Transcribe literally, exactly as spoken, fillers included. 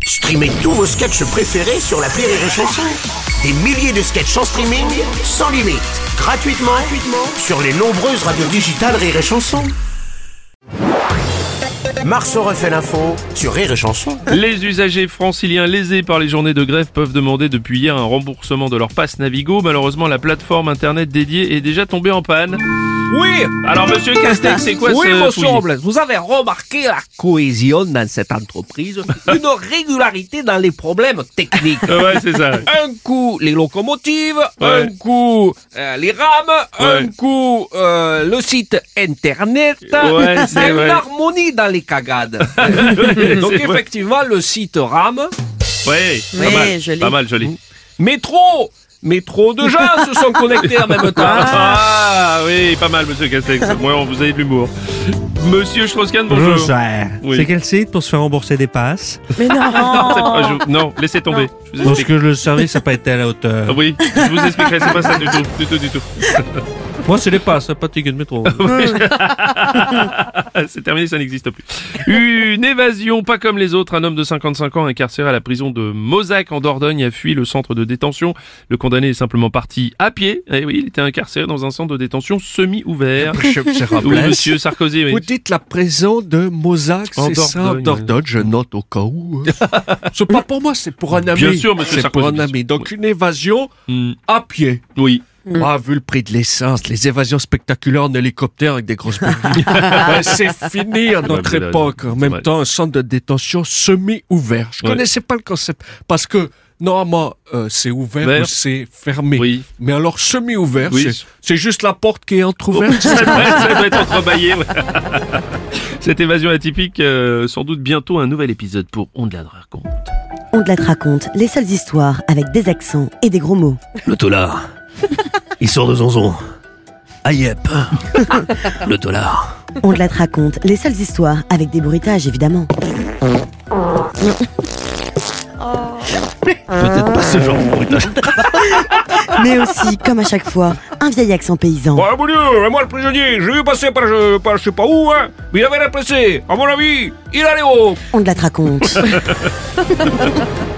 Streamez tous vos sketchs préférés sur l'appli Rire et Chanson. Des milliers de sketchs en streaming, sans limite, gratuitement, gratuitement sur les nombreuses radios digitales Rire et Chanson. Marceau refait l'info sur Rire et Chanson. Les usagers franciliens lésés par les journées de grève peuvent demander depuis hier un remboursement de leur passe Navigo. Malheureusement, la plateforme internet dédiée est déjà tombée en panne. Oui. Alors, monsieur Castex, c'est quoi oui, ce monsieur fouillis? Robles, vous avez remarqué la cohésion dans cette entreprise, une régularité dans les problèmes techniques. Ouais, c'est ça. Un coup, les locomotives, Ouais. un coup, euh, les rames, Ouais. un coup, euh, le site internet, Ouais, c'est et vrai. l'harmonie dans les cagades. Donc C'est vrai. effectivement, le site rame, Ouais, pas Oui, mal, joli. pas mal, joli. mais trop, mais trop de gens se sont connectés en même temps. Ah oui, pas mal, monsieur Castex. Moi, vous avez de l'humour. Monsieur Strauss-Kahn, bonjour. Cher. Oui. C'est quel site pour se faire rembourser des passes? Mais non. Non, c'est pas- je- non, laissez tomber. Je vous Parce explique. que le service n'a pas été à la hauteur. Ah oui, je vous expliquerai, c'est pas ça du tout, du tout, du tout. Moi, c'est les passes, pas de ticket de métro. C'est terminé, ça n'existe plus. Une évasion pas comme les autres. Un homme de cinquante-cinq ans incarcéré à la prison de Mozac en Dordogne a fui le centre de détention. Le condamné est simplement parti à pied. Eh oui, il était incarcéré dans un centre de détention semi-ouvert. Monsieur Robles. Oui, monsieur Sarkozy, oui. Vous dites la prison de Mozac, En c'est ça, en Dordogne, Dordogne, je note au cas où. C'est pas pour moi, c'est pour un ami. Bien sûr, monsieur C'est Sarkozy, pour un bien ami. sûr. Donc une évasion Hmm, à pied. oui. Ah, vu le prix de l'essence, les évasions spectaculaires en hélicoptère avec des grosses buildings. Ouais, c'est fini à notre vous avez époque. raison. En même Ouais. temps, un centre de détention semi-ouvert. Je Ouais. connaissais pas le concept. Parce que, normalement, euh, c'est ouvert Vert. ou c'est fermé. Oui. Mais alors, semi-ouvert, Oui. c'est, c'est juste la porte qui est entrouverte. Ça doit, ça doit être entrebâillé. Ouais. Cette évasion atypique, euh, sans doute bientôt un nouvel épisode pour On de la raconte. On te la raconte, les seules histoires avec des accents et des gros mots. Le tolard, il sort de zonzon. Aïep, le tolard. On te la raconte, les seules histoires avec des bruitages évidemment. Peut-être pas ce genre de bruitage. Mais aussi, comme à chaque fois, un vieil accent paysan. Oh mon Dieu, moi le prisonnier, je l'ai vu passer par je, par je sais pas où, hein. Mais il avait l'air pressé. À mon avis, il allait haut. On te la raconte.